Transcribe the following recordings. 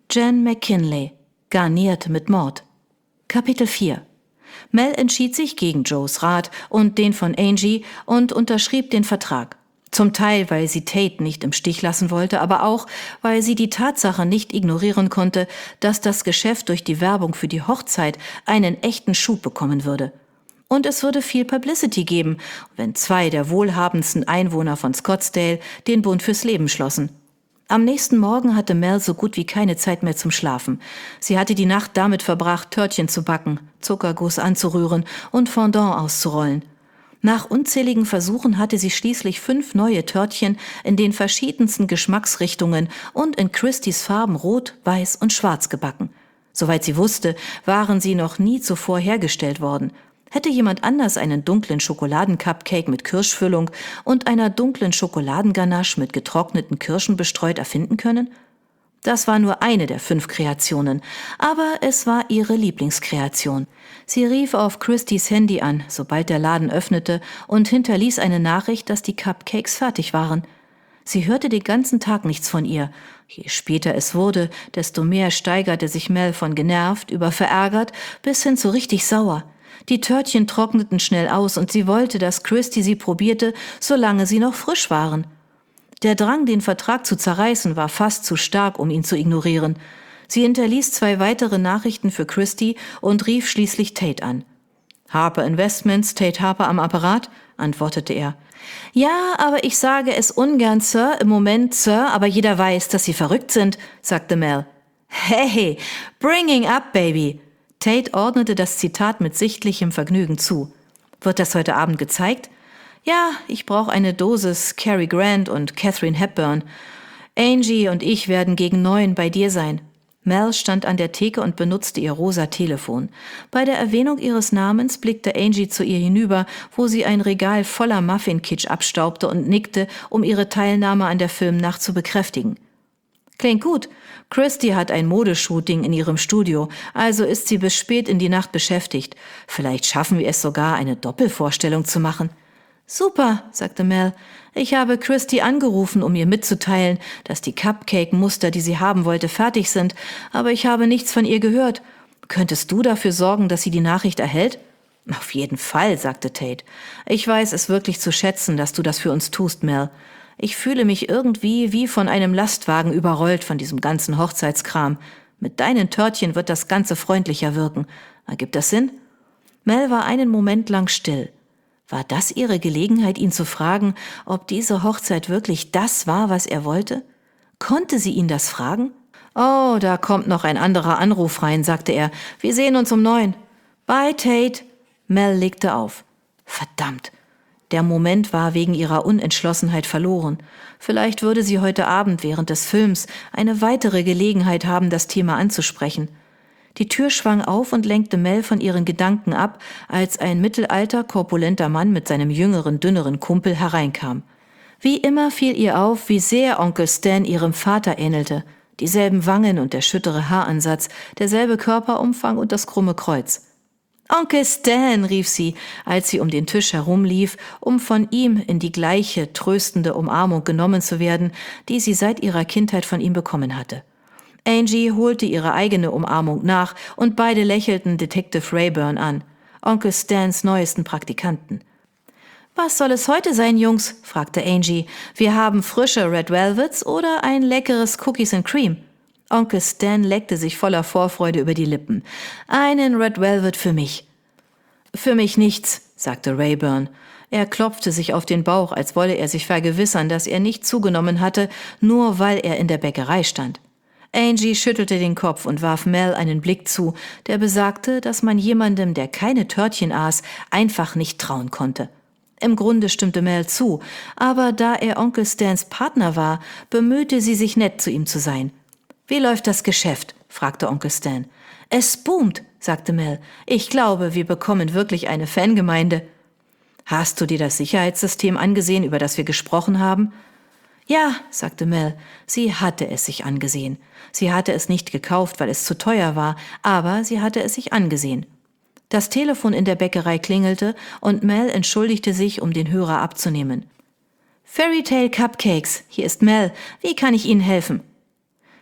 Jen McKinley, garniert mit Mord. Kapitel 4. Mel entschied sich gegen Joes Rat und den von Angie und unterschrieb den Vertrag. Zum Teil, weil sie Tate nicht im Stich lassen wollte, aber auch, weil sie die Tatsache nicht ignorieren konnte, dass das Geschäft durch die Werbung für die Hochzeit einen echten Schub bekommen würde. Und es würde viel Publicity geben, wenn 2 der wohlhabendsten Einwohner von Scottsdale den Bund fürs Leben schlossen. Am nächsten Morgen hatte Mel so gut wie keine Zeit mehr zum Schlafen. Sie hatte die Nacht damit verbracht, Törtchen zu backen, Zuckerguss anzurühren und Fondant auszurollen. Nach unzähligen Versuchen hatte sie schließlich 5 neue Törtchen in den verschiedensten Geschmacksrichtungen und in Christys Farben Rot, Weiß und Schwarz gebacken. Soweit sie wusste, waren sie noch nie zuvor hergestellt worden. Hätte jemand anders einen dunklen Schokoladencupcake mit Kirschfüllung und einer dunklen Schokoladenganache mit getrockneten Kirschen bestreut erfinden können? Das war nur eine der 5 Kreationen, aber es war ihre Lieblingskreation. Sie rief auf Christys Handy an, sobald der Laden öffnete, und hinterließ eine Nachricht, dass die Cupcakes fertig waren. Sie hörte den ganzen Tag nichts von ihr. Je später es wurde, desto mehr steigerte sich Mel von genervt über verärgert bis hin zu richtig sauer. Die Törtchen trockneten schnell aus und sie wollte, dass Christy sie probierte, solange sie noch frisch waren. Der Drang, den Vertrag zu zerreißen, war fast zu stark, um ihn zu ignorieren. Sie hinterließ 2 weitere Nachrichten für Christy und rief schließlich Tate an. »Harper Investments, Tate Harper am Apparat?« antwortete er. »Ja, aber ich sage es ungern, Sir, im Moment, Sir, aber jeder weiß, dass Sie verrückt sind«, sagte Mel. »Hey, bringing up, baby!« Tate ordnete das Zitat mit sichtlichem Vergnügen zu. »Wird das heute Abend gezeigt?« »Ja, ich brauche eine Dosis Cary Grant und Katharine Hepburn. Angie und ich werden gegen 9 bei dir sein.« Mel stand an der Theke und benutzte ihr rosa Telefon. Bei der Erwähnung ihres Namens blickte Angie zu ihr hinüber, wo sie ein Regal voller Muffin-Kitsch abstaubte und nickte, um ihre Teilnahme an der Filmnacht zu bekräftigen. »Klingt gut. Christy hat ein Modeshooting in ihrem Studio, also ist sie bis spät in die Nacht beschäftigt. Vielleicht schaffen wir es sogar, eine Doppelvorstellung zu machen.« »Super«, sagte Mel. »Ich habe Christy angerufen, um ihr mitzuteilen, dass die Cupcake-Muster, die sie haben wollte, fertig sind, aber ich habe nichts von ihr gehört. Könntest du dafür sorgen, dass sie die Nachricht erhält?« »Auf jeden Fall«, sagte Tate. »Ich weiß es wirklich zu schätzen, dass du das für uns tust, Mel. Ich fühle mich irgendwie wie von einem Lastwagen überrollt von diesem ganzen Hochzeitskram. Mit deinen Törtchen wird das Ganze freundlicher wirken. Ergibt das Sinn?« Mel war einen Moment lang still. War das ihre Gelegenheit, ihn zu fragen, ob diese Hochzeit wirklich das war, was er wollte? Konnte sie ihn das fragen? »Oh, da kommt noch ein anderer Anruf rein«, sagte er. »Wir sehen uns um 9. Bye, Tate.« Mel legte auf. Verdammt. Der Moment war wegen ihrer Unentschlossenheit verloren. Vielleicht würde sie heute Abend während des Films eine weitere Gelegenheit haben, das Thema anzusprechen. Die Tür schwang auf und lenkte Mel von ihren Gedanken ab, als ein mittelalter, korpulenter Mann mit seinem jüngeren, dünneren Kumpel hereinkam. Wie immer fiel ihr auf, wie sehr Onkel Stan ihrem Vater ähnelte. Dieselben Wangen und der schüttere Haaransatz, derselbe Körperumfang und das krumme Kreuz. »Onkel Stan«, rief sie, als sie um den Tisch herumlief, um von ihm in die gleiche, tröstende Umarmung genommen zu werden, die sie seit ihrer Kindheit von ihm bekommen hatte. Angie holte ihre eigene Umarmung nach und beide lächelten Detective Rayburn an, Onkel Stans neuesten Praktikanten. »Was soll es heute sein, Jungs?«, fragte Angie. »Wir haben frische Red Velvets oder ein leckeres Cookies and Cream?« Onkel Stan leckte sich voller Vorfreude über die Lippen. »Einen Red Velvet für mich.« »Für mich nichts«, sagte Rayburn. Er klopfte sich auf den Bauch, als wolle er sich vergewissern, dass er nicht zugenommen hatte, nur weil er in der Bäckerei stand. Angie schüttelte den Kopf und warf Mel einen Blick zu, der besagte, dass man jemandem, der keine Törtchen aß, einfach nicht trauen konnte. Im Grunde stimmte Mel zu, aber da er Onkel Stans Partner war, bemühte sie sich nett zu ihm zu sein. »Wie läuft das Geschäft?«, fragte Onkel Stan. »Es boomt«, sagte Mel. »Ich glaube, wir bekommen wirklich eine Fangemeinde.« »Hast du dir das Sicherheitssystem angesehen, über das wir gesprochen haben?« »Ja«, sagte Mel. Sie hatte es sich angesehen. Sie hatte es nicht gekauft, weil es zu teuer war, aber sie hatte es sich angesehen. Das Telefon in der Bäckerei klingelte und Mel entschuldigte sich, um den Hörer abzunehmen. »Fairy Tale Cupcakes, hier ist Mel. Wie kann ich Ihnen helfen?«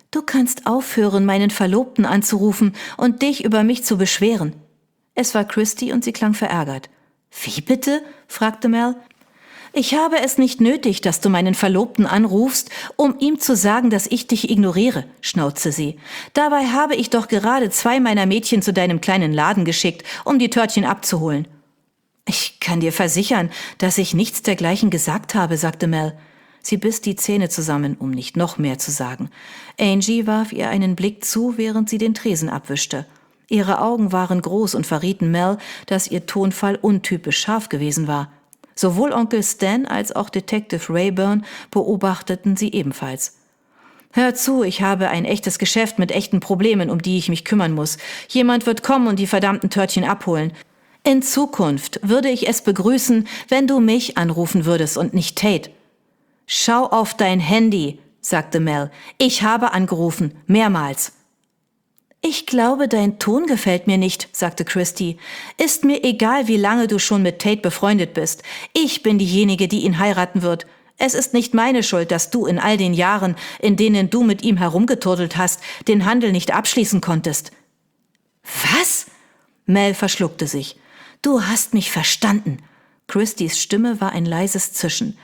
Du kannst aufhören, meinen Verlobten anzurufen und dich über mich zu beschweren. Es war Christy und sie klang verärgert. Wie bitte? Fragte Mel. Ich habe es nicht nötig, dass du meinen Verlobten anrufst, um ihm zu sagen, dass ich dich ignoriere, schnauzte sie. Dabei habe ich doch gerade 2 meiner Mädchen zu deinem kleinen Laden geschickt, um die Törtchen abzuholen. Ich kann dir versichern, dass ich nichts dergleichen gesagt habe, sagte Mel. Sie biss die Zähne zusammen, um nicht noch mehr zu sagen. Angie warf ihr einen Blick zu, während sie den Tresen abwischte. Ihre Augen waren groß und verrieten Mel, dass ihr Tonfall untypisch scharf gewesen war. Sowohl Onkel Stan als auch Detective Rayburn beobachteten sie ebenfalls. Hör zu, ich habe ein echtes Geschäft mit echten Problemen, um die ich mich kümmern muss. Jemand wird kommen und die verdammten Törtchen abholen. In Zukunft würde ich es begrüßen, wenn du mich anrufen würdest und nicht Tate. Schau auf dein Handy, sagte Mel. Ich habe angerufen, mehrmals. Ich glaube, dein Ton gefällt mir nicht, sagte Christy. Ist mir egal, wie lange du schon mit Tate befreundet bist. Ich bin diejenige, die ihn heiraten wird. Es ist nicht meine Schuld, dass du in all den Jahren, in denen du mit ihm herumgeturtelt hast, den Handel nicht abschließen konntest. Was? Mel verschluckte sich. Du hast mich verstanden. Christys Stimme war ein leises Zischen.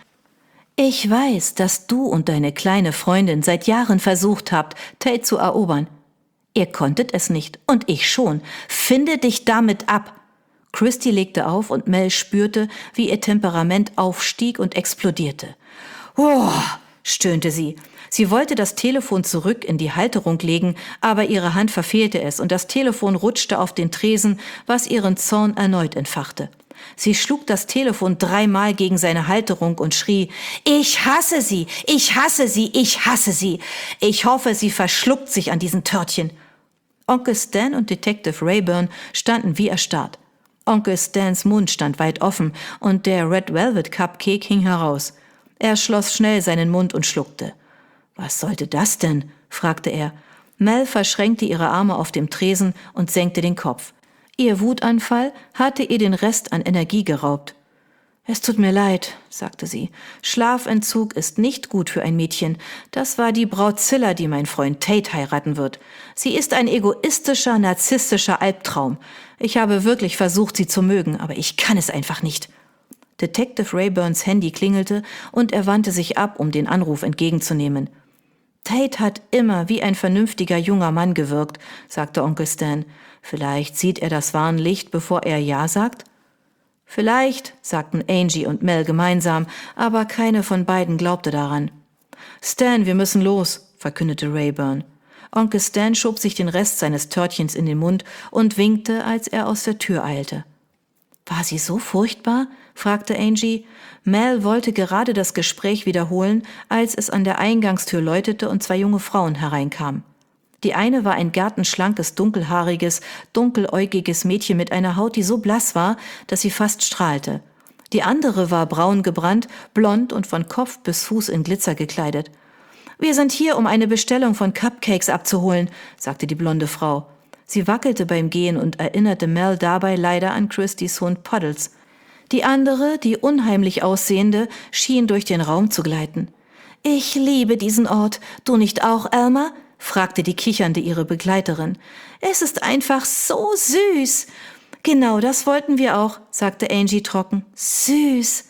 Ich weiß, dass du und deine kleine Freundin seit Jahren versucht habt, Tate zu erobern. Ihr konntet es nicht, und ich schon. Finde dich damit ab. Christy legte auf und Mel spürte, wie ihr Temperament aufstieg und explodierte. »Oh«, stöhnte sie. Sie wollte das Telefon zurück in die Halterung legen, aber ihre Hand verfehlte es und das Telefon rutschte auf den Tresen, was ihren Zorn erneut entfachte. Sie schlug das Telefon 3-mal gegen seine Halterung und schrie, »Ich hasse sie! Ich hasse sie! Ich hasse sie! Ich hoffe, sie verschluckt sich an diesen Törtchen!« Onkel Stan und Detective Rayburn standen wie erstarrt. Onkel Stans Mund stand weit offen und der Red Velvet Cupcake hing heraus. Er schloss schnell seinen Mund und schluckte. »Was sollte das denn?« fragte er. Mel verschränkte ihre Arme auf dem Tresen und senkte den Kopf. Ihr Wutanfall hatte ihr den Rest an Energie geraubt. »Es tut mir leid«, sagte sie. »Schlafentzug ist nicht gut für ein Mädchen. Das war die Braut Zilla, die mein Freund Tate heiraten wird. Sie ist ein egoistischer, narzisstischer Albtraum. Ich habe wirklich versucht, sie zu mögen, aber ich kann es einfach nicht.« Detective Rayburns Handy klingelte und er wandte sich ab, um den Anruf entgegenzunehmen. »Tate hat immer wie ein vernünftiger junger Mann gewirkt«, sagte Onkel Stan. »Vielleicht sieht er das Warnlicht, bevor er Ja sagt?« »Vielleicht«, sagten Angie und Mel gemeinsam, aber keine von beiden glaubte daran. »Stan, wir müssen los«, verkündete Rayburn. Onkel Stan schob sich den Rest seines Törtchens in den Mund und winkte, als er aus der Tür eilte. »War sie so furchtbar?« fragte Angie. Mel wollte gerade das Gespräch wiederholen, als es an der Eingangstür läutete und 2 junge Frauen hereinkamen. Die eine war ein gärtenschlankes, dunkelhaariges, dunkeläugiges Mädchen mit einer Haut, die so blass war, dass sie fast strahlte. Die andere war braun gebrannt, blond und von Kopf bis Fuß in Glitzer gekleidet. »Wir sind hier, um eine Bestellung von Cupcakes abzuholen«, sagte die blonde Frau. Sie wackelte beim Gehen und erinnerte Mel dabei leider an Christys Hund Puddles. Die andere, die unheimlich aussehende, schien durch den Raum zu gleiten. »Ich liebe diesen Ort. Du nicht auch, Elmer?« fragte die Kichernde ihre Begleiterin. »Es ist einfach so süß.« »Genau das wollten wir auch«, sagte Angie trocken. »Süß.«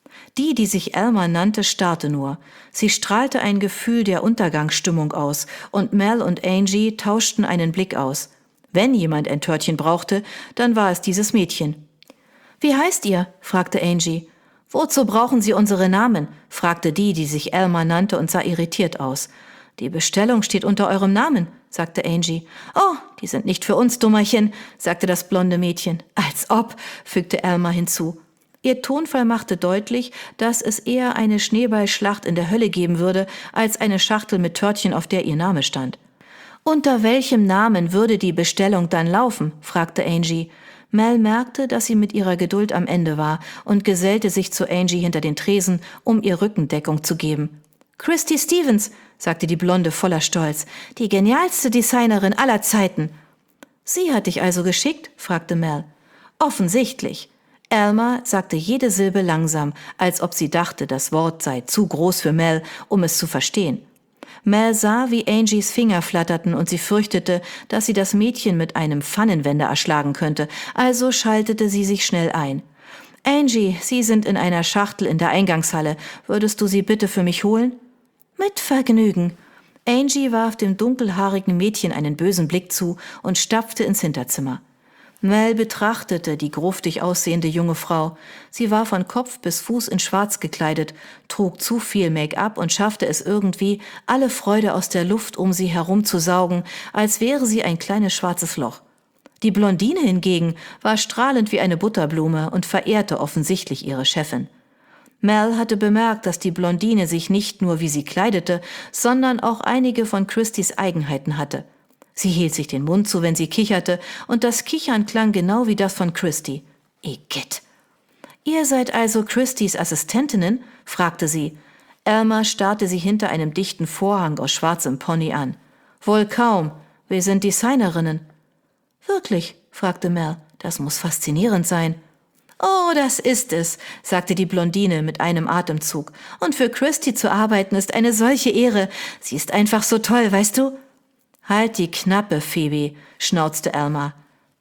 Die sich Elmer nannte, starrte nur. Sie strahlte ein Gefühl der Untergangsstimmung aus, und Mel und Angie tauschten einen Blick aus. Wenn jemand ein Törtchen brauchte, dann war es dieses Mädchen. »Wie heißt ihr?« fragte Angie. »Wozu brauchen Sie unsere Namen?« fragte die sich Elmer nannte und sah irritiert aus. »Die Bestellung steht unter eurem Namen«, sagte Angie. »Oh, die sind nicht für uns, Dummerchen«, sagte das blonde Mädchen. »Als ob«, fügte Elmer hinzu. Ihr Tonfall machte deutlich, dass es eher eine Schneeballschlacht in der Hölle geben würde, als eine Schachtel mit Törtchen, auf der ihr Name stand. »Unter welchem Namen würde die Bestellung dann laufen?« fragte Angie. Mel merkte, dass sie mit ihrer Geduld am Ende war und gesellte sich zu Angie hinter den Tresen, um ihr Rückendeckung zu geben. »Christy Stevens«, sagte die Blonde voller Stolz, »die genialste Designerin aller Zeiten.« »Sie hat dich also geschickt?« fragte Mel. »Offensichtlich.« Elmer sagte jede Silbe langsam, als ob sie dachte, das Wort sei zu groß für Mel, um es zu verstehen. Mel sah, wie Angies Finger flatterten und sie fürchtete, dass sie das Mädchen mit einem Pfannenwender erschlagen könnte, also schaltete sie sich schnell ein. »Angie, Sie sind in einer Schachtel in der Eingangshalle. Würdest du sie bitte für mich holen?« »Mit Vergnügen.« Angie warf dem dunkelhaarigen Mädchen einen bösen Blick zu und stapfte ins Hinterzimmer. Mel betrachtete die gruftig aussehende junge Frau. Sie war von Kopf bis Fuß in Schwarz gekleidet, trug zu viel Make-up und schaffte es irgendwie, alle Freude aus der Luft um sie herum zu saugen, als wäre sie ein kleines schwarzes Loch. Die Blondine hingegen war strahlend wie eine Butterblume und verehrte offensichtlich ihre Chefin. Mel hatte bemerkt, dass die Blondine sich nicht nur, wie sie kleidete, sondern auch einige von Christys Eigenheiten hatte. Sie hielt sich den Mund zu, wenn sie kicherte, und das Kichern klang genau wie das von Christy. Igitt! »Ihr seid also Christys Assistentinnen?« fragte sie. Elmer starrte sie hinter einem dichten Vorhang aus schwarzem Pony an. »Wohl kaum. Wir sind Designerinnen.« »Wirklich?« fragte Mel. »Das muss faszinierend sein.« »Oh, das ist es«, sagte die Blondine mit einem Atemzug. »Und für Christy zu arbeiten ist eine solche Ehre. Sie ist einfach so toll, weißt du?« »Halt die Knappe, Phoebe«, schnauzte Elmer.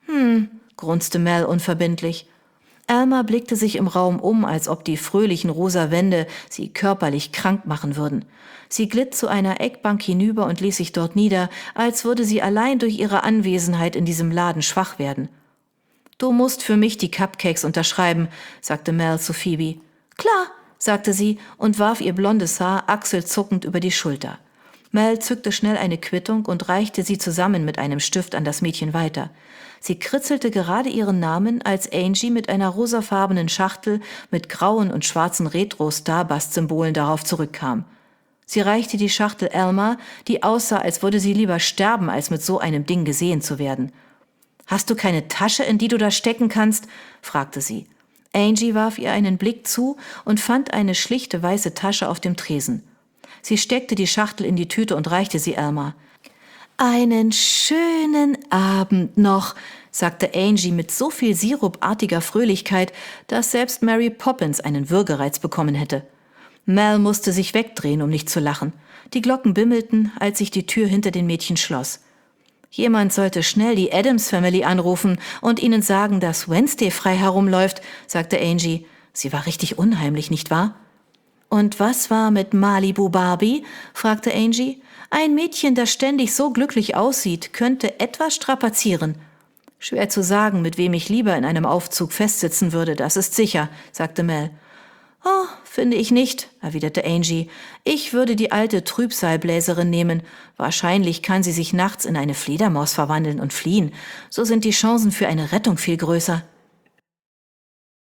Grunzte Mel unverbindlich. Elmer blickte sich im Raum um, als ob die fröhlichen rosa Wände sie körperlich krank machen würden. Sie glitt zu einer Eckbank hinüber und ließ sich dort nieder, als würde sie allein durch ihre Anwesenheit in diesem Laden schwach werden. »Du musst für mich die Cupcakes unterschreiben«, sagte Mel zu Phoebe. »Klar«, sagte sie und warf ihr blondes Haar achselzuckend über die Schulter. Mel zückte schnell eine Quittung und reichte sie zusammen mit einem Stift an das Mädchen weiter. Sie kritzelte gerade ihren Namen, als Angie mit einer rosafarbenen Schachtel mit grauen und schwarzen Retro-Starbust-Symbolen darauf zurückkam. Sie reichte die Schachtel Elmer, die aussah, als würde sie lieber sterben, als mit so einem Ding gesehen zu werden. »Hast du keine Tasche, in die du das stecken kannst?« fragte sie. Angie warf ihr einen Blick zu und fand eine schlichte weiße Tasche auf dem Tresen. Sie steckte die Schachtel in die Tüte und reichte sie Elmer. »Einen schönen Abend noch«, sagte Angie mit so viel sirupartiger Fröhlichkeit, dass selbst Mary Poppins einen Würgereiz bekommen hätte. Mel musste sich wegdrehen, um nicht zu lachen. Die Glocken bimmelten, als sich die Tür hinter den Mädchen schloss. »Jemand sollte schnell die Addams Family anrufen und ihnen sagen, dass Wednesday frei herumläuft«, sagte Angie. Sie war richtig unheimlich, nicht wahr? »Und was war mit Malibu Barbie?«, fragte Angie. »Ein Mädchen, das ständig so glücklich aussieht, könnte etwas strapazieren.« »Schwer zu sagen, mit wem ich lieber in einem Aufzug festsitzen würde, das ist sicher«, sagte Mel. »Oh, finde ich nicht«, erwiderte Angie. »Ich würde die alte Trübsalbläserin nehmen. Wahrscheinlich kann sie sich nachts in eine Fledermaus verwandeln und fliehen. So sind die Chancen für eine Rettung viel größer.«